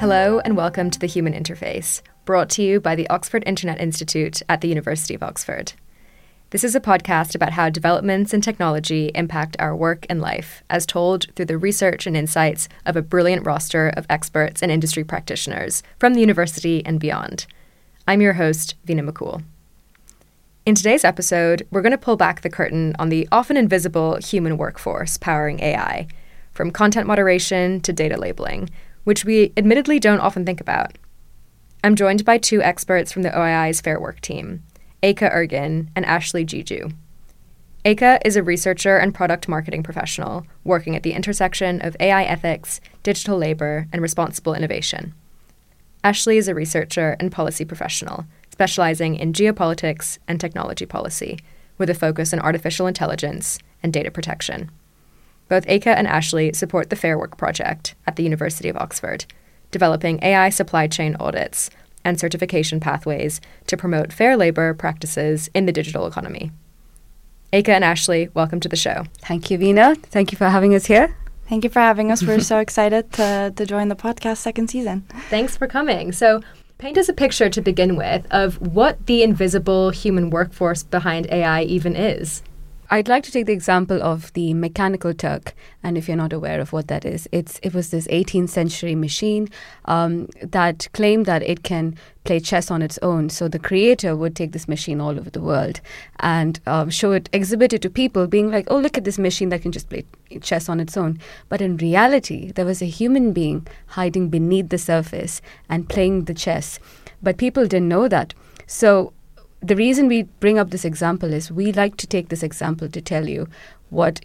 Hello and welcome to The Human Interface, brought to you by the Oxford Internet Institute at the University of Oxford. This is a podcast about how developments in technology impact our work and life, as told through the research and insights of a brilliant roster of experts and industry practitioners from the university and beyond. I'm your host, Veena McCool. In today's episode, we're going to pull back the curtain on the often invisible human workforce powering AI, from content moderation to data labeling, which we admittedly don't often think about. I'm joined by two experts from the OII's Fair Work team, Eka Ergin and Ashley Jeeju. Eka is a researcher and product marketing professional working at the intersection of AI ethics, digital labor, and responsible innovation. Ashley is a researcher and policy professional, specializing in geopolitics and technology policy, with a focus on artificial intelligence and data protection. Both Eka and Ashley support the Fair Work project at the University of Oxford, developing AI supply chain audits and certification pathways to promote fair labor practices in the digital economy. Eka and Ashley, welcome to the show. Thank you, Veena. Thank you for having us here. Thank you for having us. We're so excited to join the podcast second season. Thanks for coming. So paint us a picture to begin with of what the invisible human workforce behind AI even is. I'd like to take the example of the Mechanical Turk, and if you're not aware of what that is, it was this 18th century machine that claimed that it can play chess on its own. So the creator would take this machine all over the world and exhibit it to people, being like, oh, look at this machine that can just play chess on its own. But in reality, there was a human being hiding beneath the surface and playing the chess. But people didn't know that. So the reason we bring up this example is we like to take this example to tell you why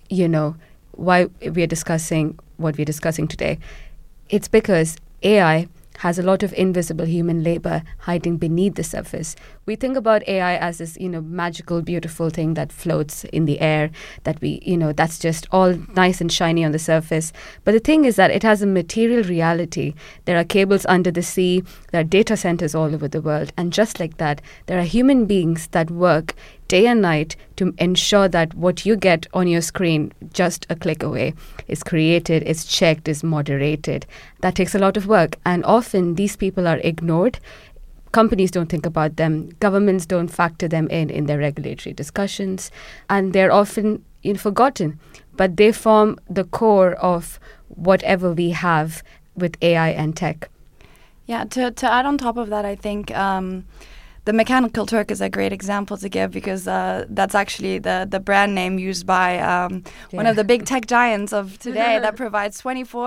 we're discussing what we're discussing today. It's because AI has a lot of invisible human labor hiding beneath the surface. We think about AI as this, magical, beautiful thing that floats in the air, that that's just all nice and shiny on the surface. But the thing is that it has a material reality. There are cables under the sea, there are data centers all over the world. And just like that, there are human beings that work day and night to ensure that what you get on your screen just a click away is created, is checked, is moderated. That takes a lot of work. And often these people are ignored. Companies don't think about them. Governments don't factor them in their regulatory discussions. And they're often forgotten. But they form the core of whatever we have with AI and tech. Yeah, to add on top of that, I think the Mechanical Turk is a great example to give because that's actually the brand name used by one of the big tech giants of today that provides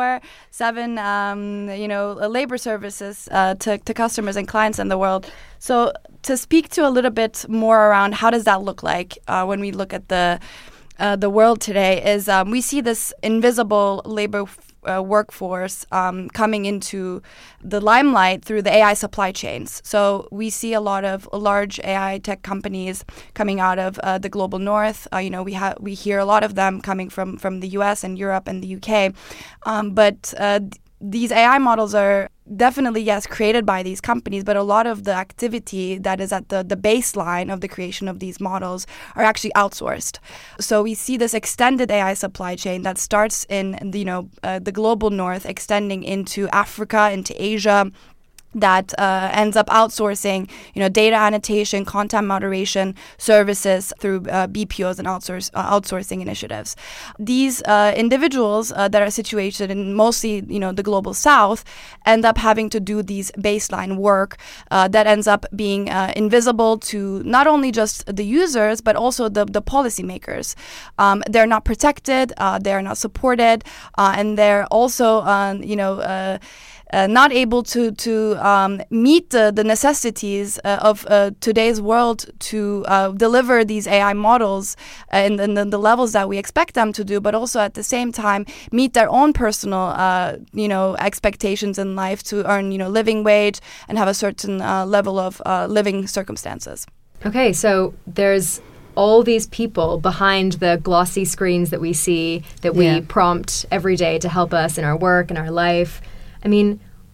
24/7 labor services to customers and clients in the world. So to speak to a little bit more around how does that look like when we look at the world today is we see this invisible labor workforce coming into the limelight through the AI supply chains. So we see a lot of large AI tech companies coming out of the global north. We hear a lot of them coming from the US and Europe and the UK. But these AI models are definitely, yes, created by these companies, but a lot of the activity that is at the baseline of the creation of these models are actually outsourced. So we see this extended AI supply chain that starts in the global north, extending into Africa, into Asia, that ends up outsourcing, data annotation, content moderation services through BPOs and outsourcing initiatives. These individuals that are situated in mostly, the global south end up having to do these baseline work that ends up being invisible to not only just the users, but also the policymakers. They're not protected, they're not supported, and they're also, not able to meet the necessities of today's world to deliver these AI models in the levels that we expect them to do, but also at the same time meet their own personal expectations in life to earn living wage and have a certain level of living circumstances. Okay, so there's all these people behind the glossy screens that we see, that we prompt every day to help us in our work and our life. I mean,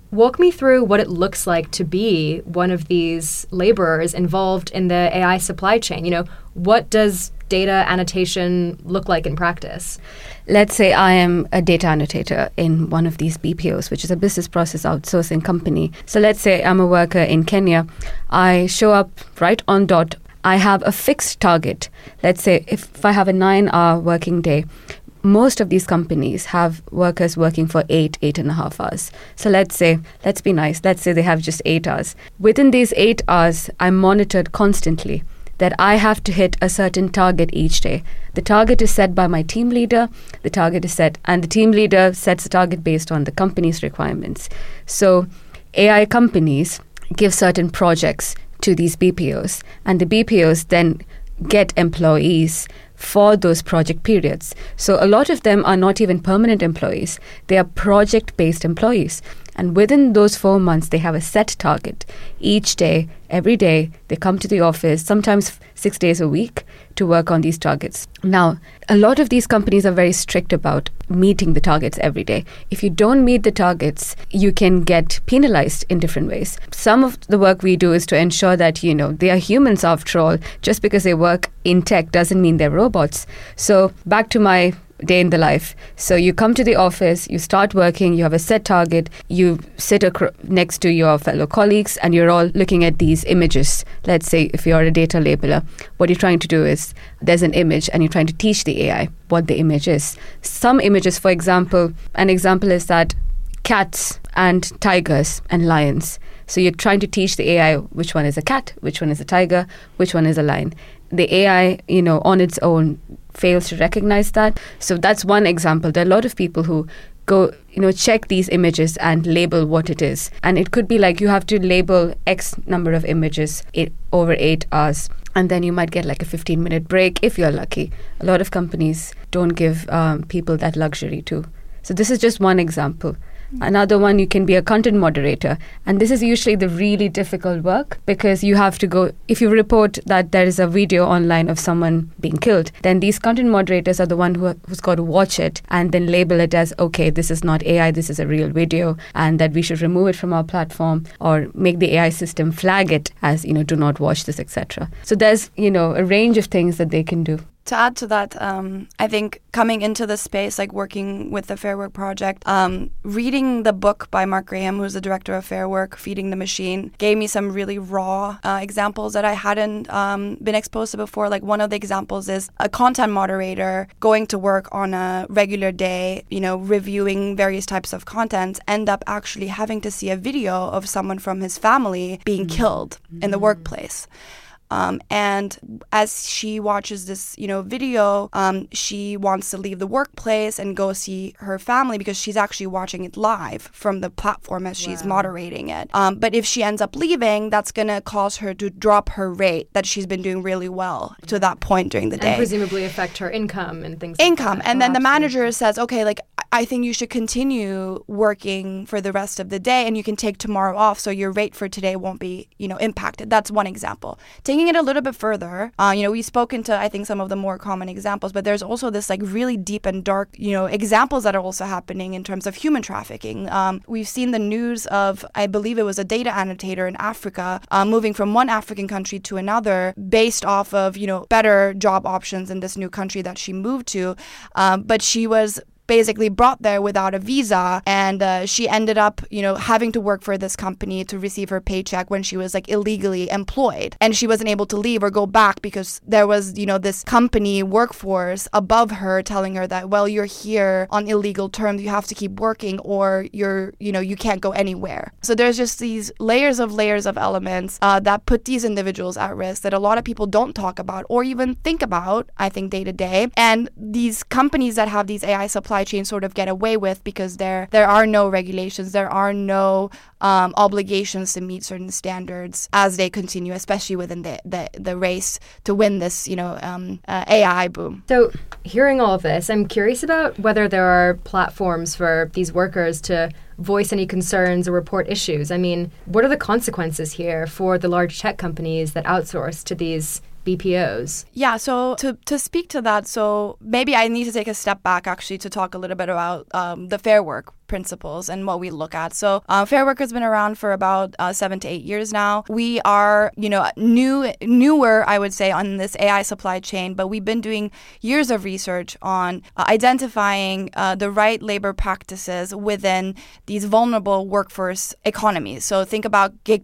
Walk me through what it looks like to be one of these laborers involved in the AI supply chain. What does data annotation look like in practice? Let's say I am a data annotator in one of these BPOs, which is a business process outsourcing company. So let's say I'm a worker in Kenya. I show up right on dot. I have a fixed target. Let's say if I have a 9-hour working day, most of these companies have workers working for 8.5 hours. So let's be nice. Let's say they have just 8 hours. Within these 8 hours, I'm monitored constantly that I have to hit a certain target each day. The target is set by my team leader. The target is set, and the team leader sets the target based on the company's requirements. So AI companies give certain projects to these BPOs, and the BPOs then get employees for those project periods. So a lot of them are not even permanent employees. They are project-based employees. And within those 4 months, they have a set target. Each day, every day, they come to the office, sometimes 6 days a week, to work on these targets. Now, a lot of these companies are very strict about meeting the targets every day. If you don't meet the targets, you can get penalized in different ways. Some of the work we do is to ensure that, they are humans after all. Just because they work in tech doesn't mean they're robots. So back to my day in the life. So you come to the office, you start working, you have a set target, you sit next to your fellow colleagues, and you're all looking at these images. Let's say if you're a data labeler, what you're trying to do is there's an image and you're trying to teach the AI what the image is. Some images, for example, an example is that cats and tigers and lions. So you're trying to teach the AI which one is a cat, which one is a tiger, which one is a lion. The AI, on its own fails to recognize that. So that's one example. There are a lot of people who go, check these images and label what it is. And it could be like you have to label X number of images over 8 hours. And then you might get like a 15-minute break if you're lucky. A lot of companies don't give people that luxury too. So this is just one example. Another one, you can be a content moderator. And this is usually the really difficult work because you have to go, if you report that there is a video online of someone being killed, then these content moderators are the one who's got to watch it and then label it as, okay, this is not AI, this is a real video, and that we should remove it from our platform or make the AI system flag it as, do not watch this, etc. So there's, a range of things that they can do. To add to that, I think coming into this space, like working with the Fair Work Project, reading the book by Mark Graham, who's the director of Fair Work, Feeding the Machine, gave me some really raw examples that I hadn't been exposed to before. Like one of the examples is a content moderator going to work on a regular day, reviewing various types of content, end up actually having to see a video of someone from his family being killed in the workplace. And as she watches this, video, she wants to leave the workplace and go see her family because she's actually watching it live from the platform as she's moderating it. But if she ends up leaving, that's going to cause her to drop her rate that she's been doing really well to that point during the day. And presumably affect her income and things like that. And then the absolutely. manager says, okay, like, I think you should continue working for the rest of the day and you can take tomorrow off so your rate for today won't be, impacted. That's one example. Taking it a little bit further, we've spoken to, I think, some of the more common examples, but there's also this like really deep and dark, examples that are also happening in terms of human trafficking. We've seen the news of, I believe it was a data annotator in Africa, moving from one African country to another based off of, better job options in this new country that she moved to. But she was basically brought there without a visa, and she ended up, having to work for this company to receive her paycheck when she was like illegally employed, and she wasn't able to leave or go back because there was, this company workforce above her telling her that, well, you're here on illegal terms, you have to keep working, or you can't go anywhere. So there's just these layers of elements that put these individuals at risk that a lot of people don't talk about or even think about, I think, day to day. And these companies that have these AI supply chain sort of get away with because there are no regulations, there are no obligations to meet certain standards as they continue, especially within the race to win this AI boom. So hearing all of this, I'm curious about whether there are platforms for these workers to voice any concerns or report issues. I mean, what are the consequences here for the large tech companies that outsource to these BPOs? Yeah, so to speak to that, so maybe I need to take a step back actually to talk a little bit about the Fair Work principles and what we look at. So Fair Work has been around for about 7 to 8 years now. We are, newer, I would say, on this AI supply chain, but we've been doing years of research on identifying the right labor practices within these vulnerable workforce economies. So think about gig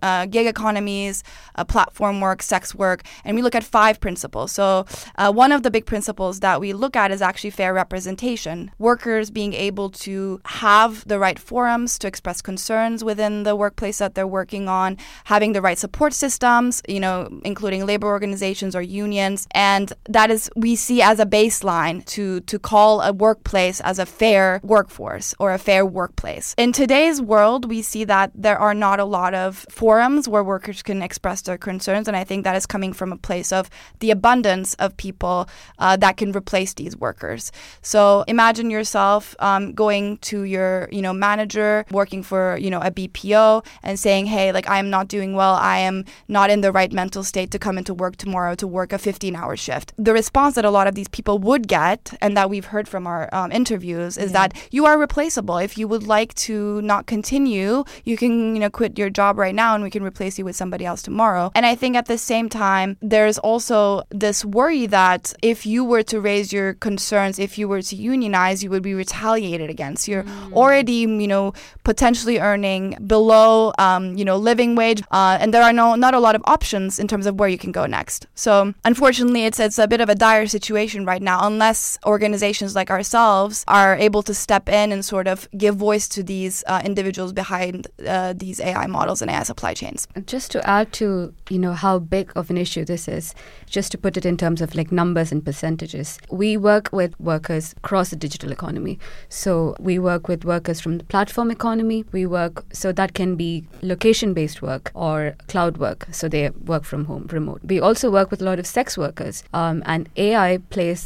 economies, platform work, sex work, and we look at 5 principles. So one of the big principles that we look at is actually fair representation. Workers being able to have the right forums to express concerns within the workplace that they're working on, having the right support systems, including labor organizations or unions. And that is, we see as a baseline to call a workplace as a fair workforce or a fair workplace. In today's world, we see that there are not a lot of forums where workers can express their concerns. And I think that is coming from a place of the abundance of people that can replace these workers. So imagine yourself going to your, manager working for, a BPO and saying, hey, I'm not doing well. I am not in the right mental state to come into work tomorrow to work a 15-hour shift. The response that a lot of these people would get, and that we've heard from our interviews, is that you are replaceable. If you would like to not continue, you can, quit your job right now and we can replace you with somebody else tomorrow. And I think at the same time, there's also this worry that if you were to raise your concerns, if you were to unionize, you would be retaliated against. You're already, potentially earning below, living wage, and there are not a lot of options in terms of where you can go next. So unfortunately, it's a bit of a dire situation right now, unless organizations like ourselves are able to step in and sort of give voice to these individuals behind these AI models and AI supply chains. Just to add to, how big of an issue this is, just to put it in terms of numbers and percentages, we work with workers across the digital economy. So we work with workers from the platform economy. We work, so that can be location-based work or cloud work, so they work from home, remote. We also work with a lot of sex workers, and AI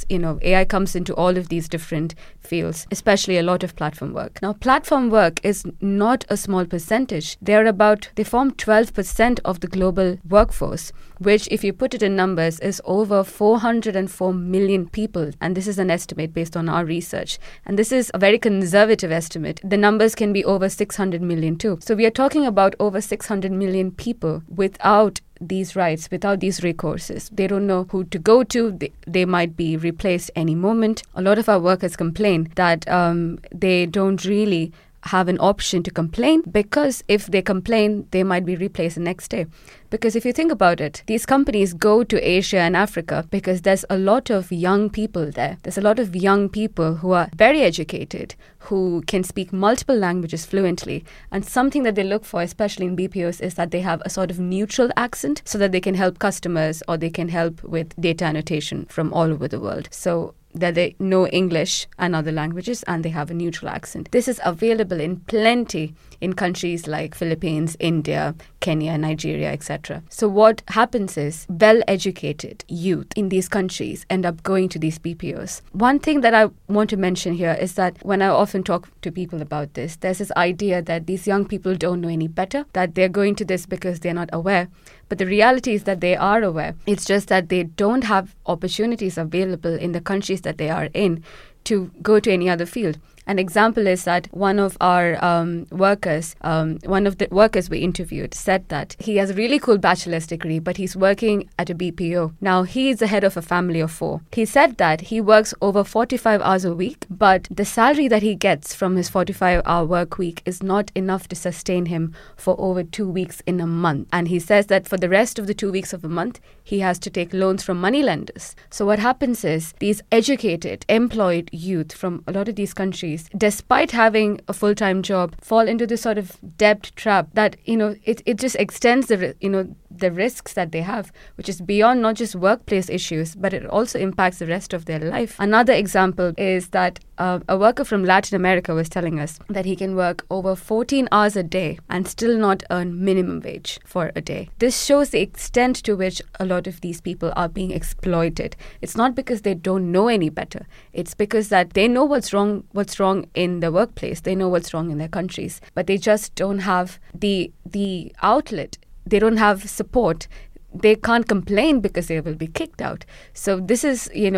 comes into all of these different fields, especially a lot of platform work. Now, platform work is not a small percentage. They form 12% of the global workforce, which, if you put it in numbers, is over 404 million people. And this is an estimate based on our research. And this is a very conservative estimate. The numbers can be over 600 million too. So we are talking about over 600 million people without these rights, without these recourses. They don't know who to go to. They might be replaced any moment. A lot of our workers complain that they don't really have an option to complain, because if they complain, they might be replaced the next day. Because if you think about it, these companies go to Asia and Africa because there's a lot of young people there. There's a lot of young people who are very educated, who can speak multiple languages fluently. And something that they look for, especially in BPOs, is that they have a sort of neutral accent so that they can help customers or they can help with data annotation from all over the world. So that they know English and other languages and they have a neutral accent. This is available in plenty in countries like Philippines, India, Kenya, Nigeria, etc. So what happens is well-educated youth in these countries end up going to these BPOs. One thing that I want to mention here is that when I often talk to people about this, there's this idea that these young people don't know any better, that they're going to this because they're not aware. But the reality is that they are aware. It's just that they don't have opportunities available in the countries that they are in to go to any other field. An example is that one of our workers we interviewed said that he has a really cool bachelor's degree, but he's working at a BPO. Now, he's the head of a family of 4. He said that he works over 45 hours a week, but the salary that he gets from his 45-hour work week is not enough to sustain him for over 2 weeks in a month. And he says that for the rest of the 2 weeks of a month, he has to take loans from moneylenders. So what happens is these educated, employed youth from a lot of these countries, despite having a full-time job, fall into this sort of debt trap that, it just extends the risks that they have, which is beyond not just workplace issues, but it also impacts the rest of their life. Another example is that a worker from Latin America was telling us that he can work over 14 hours a day and still not earn minimum wage for a day. This shows the extent to which a lot of these people are being exploited. It's not because they don't know any better. It's because that they know what's wrong in the workplace. They know what's wrong in their countries, but they just don't have the outlet. They don't have support. They can't complain because they will be kicked out. So this is,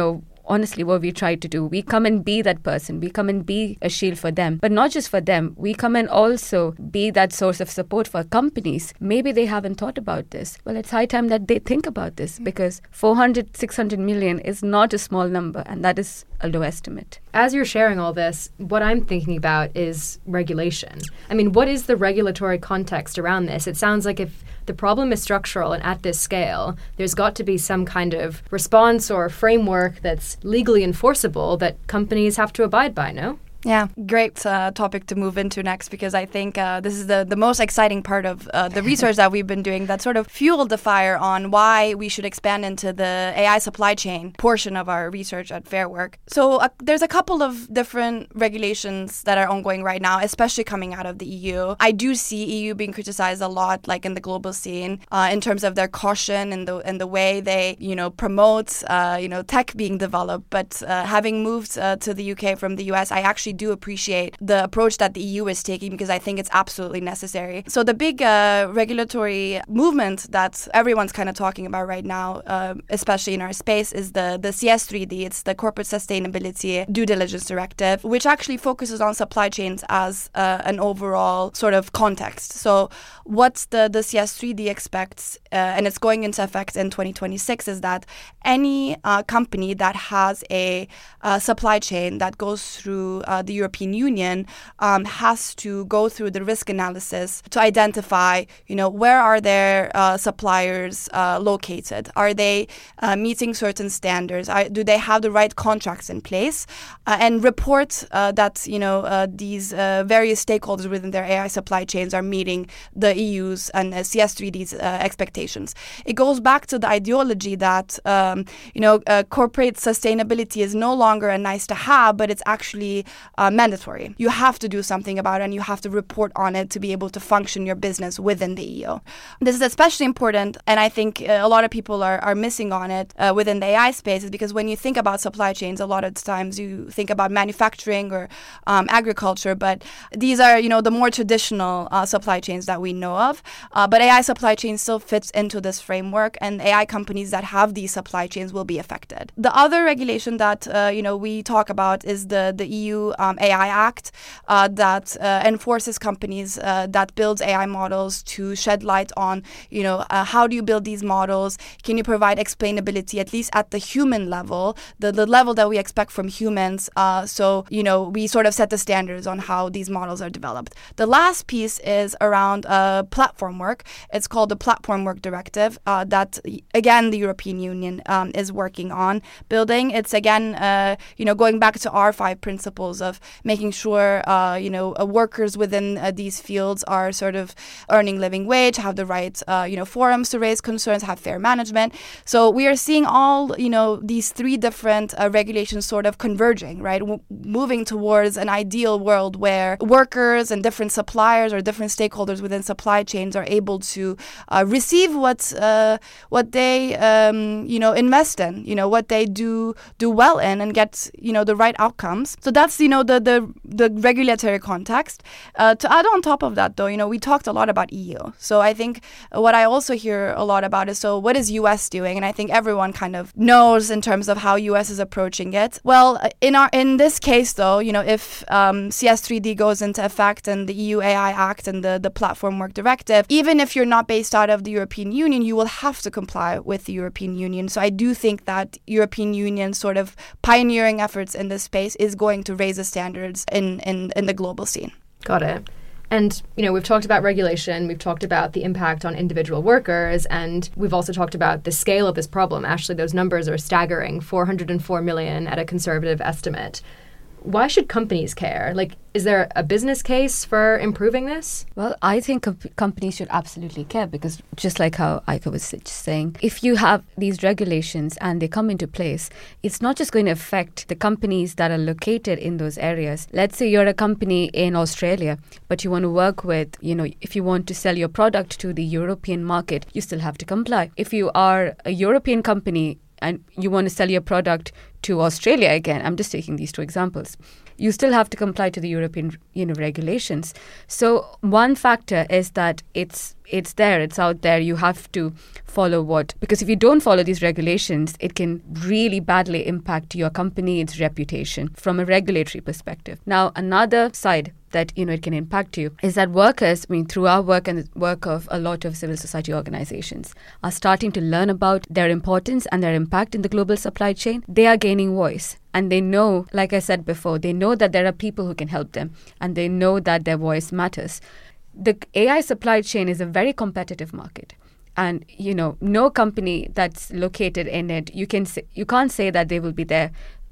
honestly what we try to do. We come and be that person. We come and be a shield for them. But not just for them. We come and also be that source of support for companies. Maybe they haven't thought about this. Well, it's high time that they think about this, because 400, 600 million is not a small number, and that is a low estimate. As you're sharing all this, what I'm thinking about is regulation. I mean, what is the regulatory context around this? It sounds like if the problem is structural and at this scale, there's got to be some kind of response or framework that's legally enforceable that companies have to abide by, no? Yeah, great topic to move into next, because I think this is the most exciting part of the research that we've been doing that sort of fueled the fire on why we should expand into the AI supply chain portion of our research at Fair Work. So there's a couple of different regulations that are ongoing right now, especially coming out of the EU. I do see EU being criticized a lot, like in the global scene, in terms of their caution and the way they, promote, tech being developed. But having moved to the UK from the US, I actually do appreciate the approach that the EU is taking, because I think it's absolutely necessary. So the big regulatory movement that everyone's kind of talking about right now, especially in our space, is the CS3D. It's the Corporate Sustainability Due Diligence Directive, which actually focuses on supply chains as an overall sort of context. So what the CS3D expects, and it's going into effect in 2026, is that any company that has a supply chain that goes through the European Union has to go through the risk analysis to identify, where are their suppliers located? Are they meeting certain standards? Do they have the right contracts in place? And report that, these various stakeholders within their AI supply chains are meeting the EU's and CS3D's expectations. It goes back to the ideology that, corporate sustainability is no longer a nice to have, but it's actually mandatory. You have to do something about it, and you have to report on it to be able to function your business within the EU. This is especially important, and I think a lot of people are missing on it within the AI space, is because when you think about supply chains, a lot of times you think about manufacturing or agriculture, but these are, the more traditional supply chains that we know of. But AI supply chain still fits into this framework, and AI companies that have these supply chains will be affected. The other regulation that, we talk about is the EU AI Act that enforces companies that builds AI models to shed light on, how do you build these models? Can you provide explainability, at least at the human level, the level that we expect from humans? So, we sort of set the standards on how these models are developed. The last piece is around platform work. It's called the Platform Work Directive that, again, the European Union is working on building. It's, again, going back to our 5 principles of making sure, workers within these fields are sort of earning living wage, have the right, forums to raise concerns, have fair management. So we are seeing all, these 3 different regulations sort of converging, right? Moving towards an ideal world where workers and different suppliers or different stakeholders within supply chains are able to receive what they, invest in, what they do well in, and get, the right outcomes. So that's, the regulatory context. To add on top of that, though, we talked a lot about EU. So I think what I also hear a lot about is, so what is US doing? And I think everyone kind of knows in terms of how US is approaching it. Well, in this case, though, if CS3D goes into effect and the EU AI Act and the Platform Work Directive, even if you're not based out of the European Union, you will have to comply with the European Union. So I do think that European Union sort of pioneering efforts in this space is going to raise the standards in the global scene. Got it. And, we've talked about regulation, we've talked about the impact on individual workers, and we've also talked about the scale of this problem. Actually, those numbers are staggering, 404 million at a conservative estimate. Why should companies care? Is there a business case for improving this? Well, I think companies should absolutely care, because just like how Aika was just saying, if you have these regulations and they come into place, it's not just going to affect the companies that are located in those areas. Let's say you're a company in Australia, but you want to work with, if you want to sell your product to the European market, you still have to comply. If you are a European company and you want to sell your product to Australia, again, I'm just taking these 2 examples, you still have to comply to the European regulations. So one factor is that it's there, it's out there. You have to follow because if you don't follow these regulations, it can really badly impact your company, its reputation from a regulatory perspective. Now, another side that it can impact you is that workers, through our work and the work of a lot of civil society organizations, are starting to learn about their importance and their impact in the global supply chain. They are gaining voice, and they know, like I said before, they know that there are people who can help them, and they know that their voice matters. The AI supply chain is a very competitive market. And, no company that's located in it, you can't say that they will be there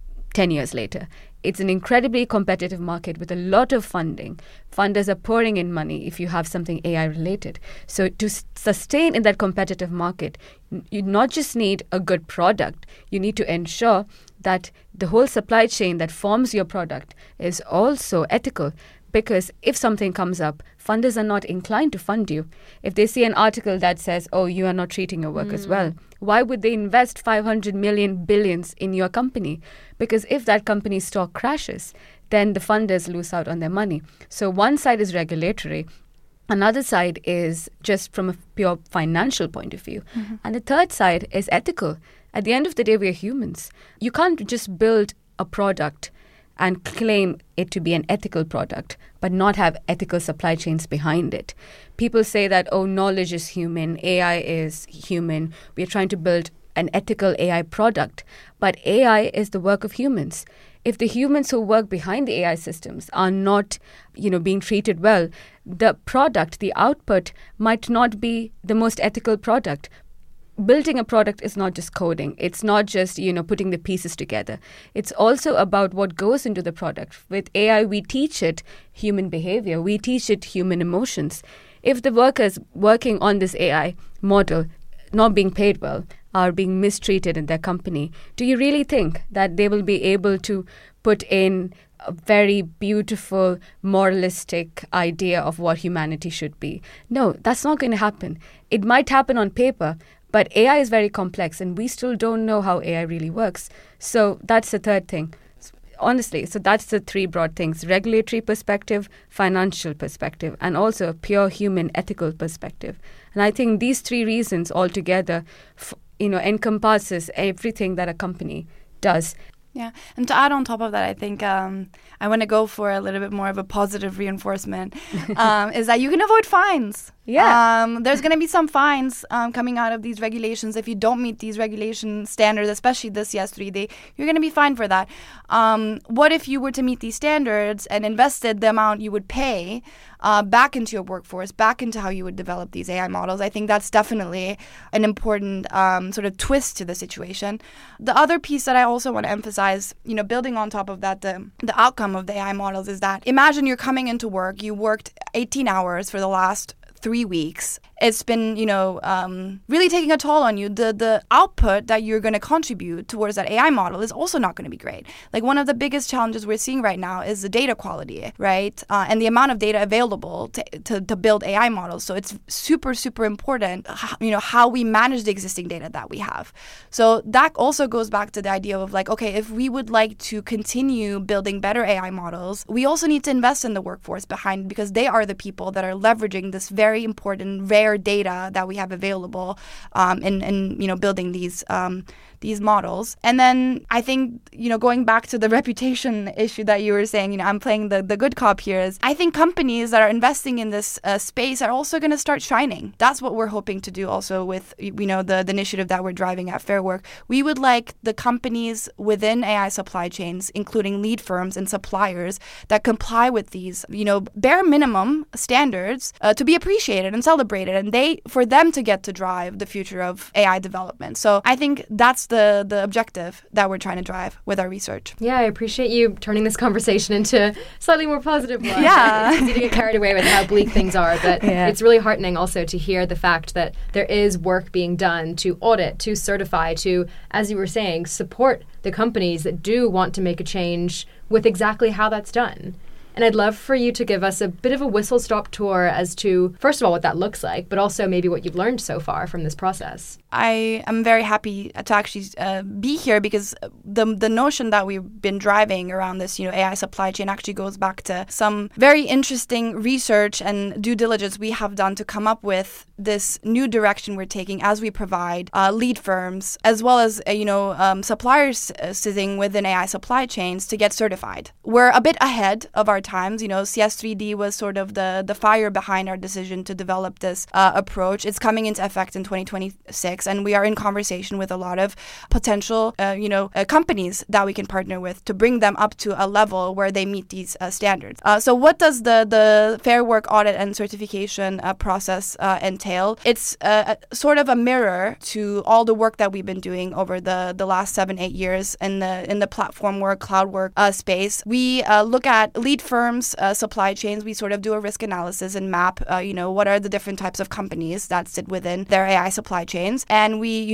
10 years later. It's an incredibly competitive market with a lot of funding. Funders are pouring in money if you have something AI related. So to sustain in that competitive market, you not just need a good product, you need to ensure that the whole supply chain that forms your product is also ethical. Because if something comes up, funders are not inclined to fund you. If they see an article that says, oh, you are not treating your workers well, why would they invest 500 million billions in your company? Because if that company's stock crashes, then the funders lose out on their money. So one side is regulatory. Another side is just from a pure financial point of view. Mm-hmm. And the third side is ethical. At the end of the day, we are humans. You can't just build a product and claim it to be an ethical product, but not have ethical supply chains behind it. People say that, knowledge is human, AI is human. We are trying to build an ethical AI product, but AI is the work of humans. If the humans who work behind the AI systems are not, being treated well, the product, the output might not be the most ethical product. Building a product is not just coding. It's not just, putting the pieces together. It's also about what goes into the product. With AI, we teach it human behavior. We teach it human emotions. If the workers working on this AI model, not being paid well, are being mistreated in their company, do you really think that they will be able to put in a very beautiful, moralistic idea of what humanity should be? No, that's not going to happen. It might happen on paper, but AI is very complex, and we still don't know how AI really works. So that's the third thing. Honestly, so that's the three broad things: regulatory perspective, financial perspective, and also a pure human ethical perspective. And I think these three reasons altogether, encompasses everything that a company does. Yeah, and to add on top of that, I think I want to go for a little bit more of a positive reinforcement, is that you can avoid fines. Yeah. There's going to be some fines coming out of these regulations if you don't meet these regulation standards, especially this CS3D. You're going to be fined for that. What if you were to meet these standards and invested the amount you would pay back into your workforce, back into how you would develop these AI models? I think that's definitely an important sort of twist to the situation. The other piece that I also want to emphasize, building on top of that, the outcome of the AI models is that imagine you're coming into work, you worked 18 hours for the last 3 weeks. It's been, really taking a toll on you. The output that you're going to contribute towards that AI model is also not going to be great. Like, one of the biggest challenges we're seeing right now is the data quality, right? And the amount of data available to build AI models. So it's super, super important, how we manage the existing data that we have. So that also goes back to the idea of if we would like to continue building better AI models, we also need to invest in the workforce behind, because they are the people that are leveraging this very important, rare data that we have available in building these models. And then I think, going back to the reputation issue that you were saying, I'm playing the good cop here, is I think companies that are investing in this space are also going to start shining. That's what we're hoping to do also with, the initiative that we're driving at Fair Work. We would like the companies within AI supply chains, including lead firms and suppliers that comply with these, bare minimum standards to be appreciated and celebrated, and for them to get to drive the future of AI development. So I think that's the objective that we're trying to drive with our research. Yeah, I appreciate you turning this conversation into slightly more positive one. Yeah. It's easy to get carried away with how bleak things are, but It's really heartening also to hear the fact that there is work being done to audit, to certify, to, as you were saying, support the companies that do want to make a change with exactly how that's done. And I'd love for you to give us a bit of a whistle-stop tour as to, first of all, what that looks like, but also maybe what you've learned so far from this process. I am very happy to actually be here because the notion that we've been driving around this, AI supply chain actually goes back to some very interesting research and due diligence we have done to come up with this new direction we're taking as we provide lead firms as well as suppliers sitting within AI supply chains to get certified. We're a bit ahead of our times. CS3D was sort of the fire behind our decision to develop this approach. It's coming into effect in 2026. And we are in conversation with a lot of potential, companies that we can partner with to bring them up to a level where they meet these standards. So what does the Fair Work audit and certification process entail? It's sort of a mirror to all the work that we've been doing over the last 7-8 years in the platform work, cloud work space. We look at lead firms, supply chains. We sort of do a risk analysis and map, what are the different types of companies that sit within their AI supply chains. And we,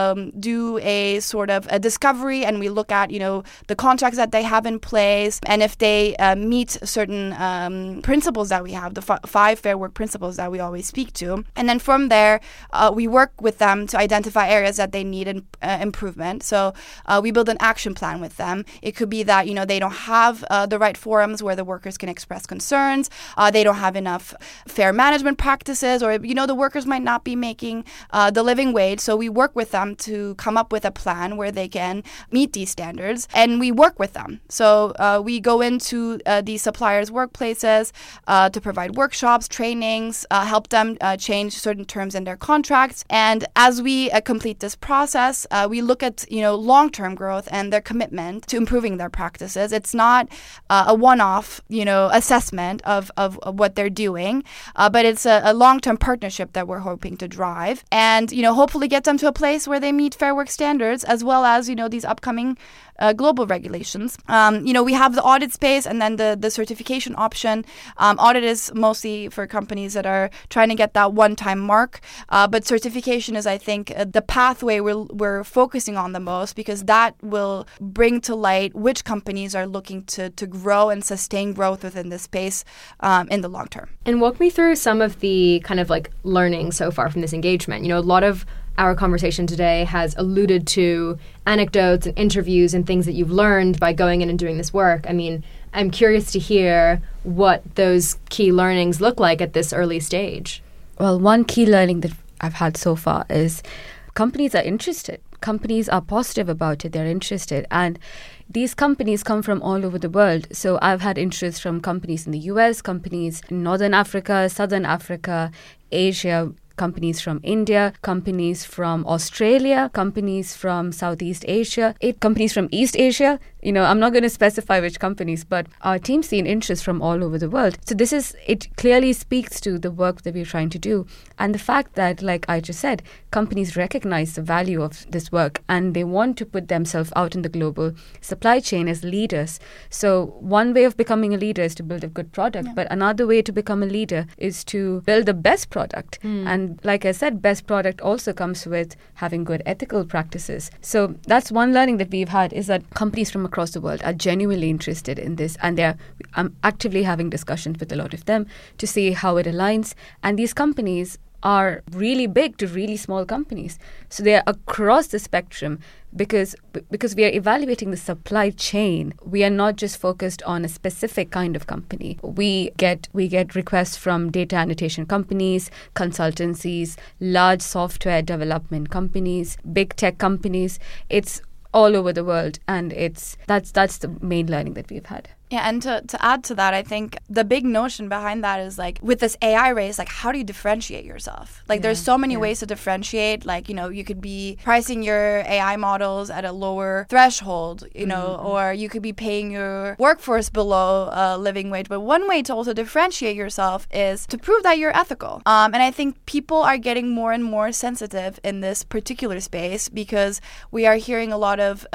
do a sort of a discovery and we look at, the contracts that they have in place and if they meet certain principles that we have, the 5 Fair Work principles that we always speak to. And then from there, we work with them to identify areas that they need improvement. So we build an action plan with them. It could be that, they don't have the right forums where the workers can express concerns. They don't have enough fair management practices or, the workers might not be making the living wage. So we work with them to come up with a plan where they can meet these standards and we work with them. So we go into these suppliers' workplaces to provide workshops, trainings, help them change certain terms in their contracts. And as we complete this process, we look at, long-term growth and their commitment to improving their practices. It's not a one-off, assessment of what they're doing, but it's a long-term partnership that we're hoping to drive. And, hopefully get them to a place where they meet Fair Work standards as well as, these upcoming global regulations. We have the audit space and then the certification option. Audit is mostly for companies that are trying to get that one-time mark. But certification is, I think, the pathway we're focusing on the most because that will bring to light which companies are looking to grow and sustain growth within this space in the long term. And walk me through some of the kind of learning so far from this engagement. A lot of our conversation today has alluded to anecdotes and interviews and things that you've learned by going in and doing this work. I mean, I'm curious to hear what those key learnings look like at this early stage. Well, one key learning that I've had so far is companies are interested. Companies are positive about it. They're interested. And these companies come from all over the world. So I've had interest from companies in the US, companies in Northern Africa, Southern Africa, Asia, companies from India, companies from Australia, companies from Southeast Asia, companies from East Asia. I'm not going to specify which companies, but our team's seen interest from all over the world. So it clearly speaks to the work that we're trying to do. And the fact that, like I just said, companies recognize the value of this work and they want to put themselves out in the global supply chain as leaders. So one way of becoming a leader is to build a good product, but another way to become a leader is to build the best product. And like I said, best product also comes with having good ethical practices. So that's one learning that we've had is that companies from across the world are genuinely interested in this and I'm actively having discussions with a lot of them to see how it aligns. And these companies are really big to really small companies. So they are across the spectrum because we are evaluating the supply chain. We are not just focused on a specific kind of company. We get requests from data annotation companies, consultancies, large software development companies, big tech companies. It's all over the world, and that's the main learning that we've had. Yeah, and to add to that, I think the big notion behind that is with this AI race, how do you differentiate yourself? There's so many ways to differentiate. You could be pricing your AI models at a lower threshold, or you could be paying your workforce below living wage. But one way to also differentiate yourself is to prove that you're ethical. And I think people are getting more and more sensitive in this particular space because we are hearing a lot of,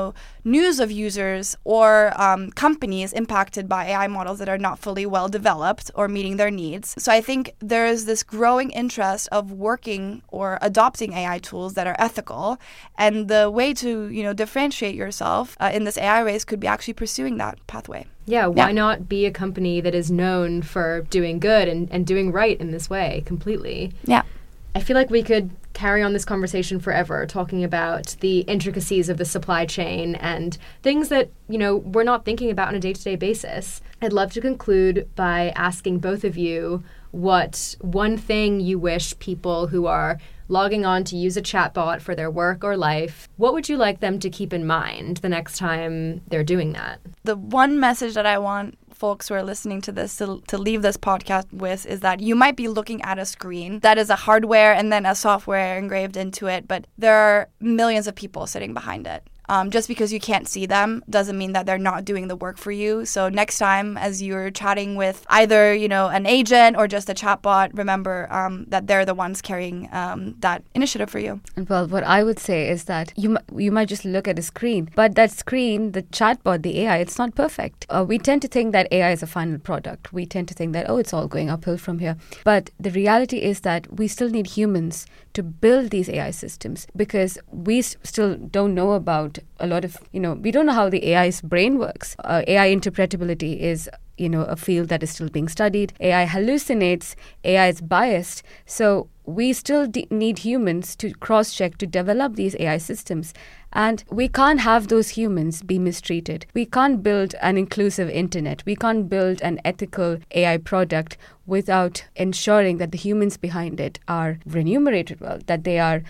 news of users or companies impacted by AI models that are not fully well developed or meeting their needs. So I think there is this growing interest of working or adopting AI tools that are ethical. And the way to, differentiate yourself in this AI race could be actually pursuing that pathway. Yeah, why not be a company that is known for doing good and doing right in this way completely? Yeah. I feel like we could carry on this conversation forever, talking about the intricacies of the supply chain and things that, we're not thinking about on a day-to-day basis. I'd love to conclude by asking both of you what one thing you wish people who are logging on to use a chatbot for their work or life, what would you like them to keep in mind the next time they're doing that? The one message that I want folks who are listening to this to leave this podcast with is that you might be looking at a screen that is a hardware and then a software engraved into it, but there are millions of people sitting behind it. Just because you can't see them doesn't mean that they're not doing the work for you. So next time, as you're chatting with either, an agent or just a chatbot, remember that they're the ones carrying that initiative for you. Well, what I would say is that you might just look at a screen, but that screen, the chatbot, the AI, it's not perfect. We tend to think that AI is a final product. We tend to think that, it's all going uphill from here. But the reality is that we still need humans to build these AI systems, because we still don't know about a lot of, we don't know how the AI's brain works. AI interpretability is, a field that is still being studied. AI hallucinates, AI is biased. So we still need humans to cross-check, to develop these AI systems. And we can't have those humans be mistreated. We can't build an inclusive internet. We can't build an ethical AI product without ensuring that the humans behind it are remunerated well, that they are,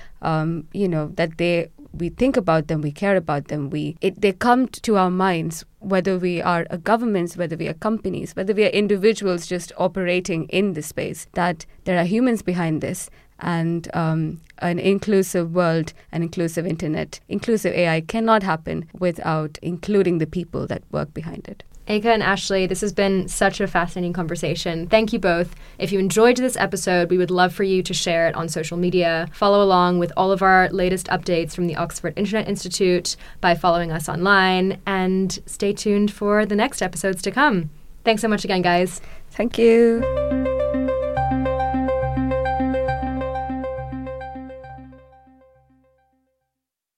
we think about them, we care about them, they come to our minds, whether we are a governments, whether we are companies, whether we are individuals just operating in this space, that there are humans behind this. And an inclusive world, an inclusive internet, inclusive AI cannot happen without including the people that work behind it. Eka and Ashley, this has been such a fascinating conversation. Thank you both. If you enjoyed this episode, we would love for you to share it on social media. Follow along with all of our latest updates from the Oxford Internet Institute by following us online, and stay tuned for the next episodes to come. Thanks so much again, guys. Thank you.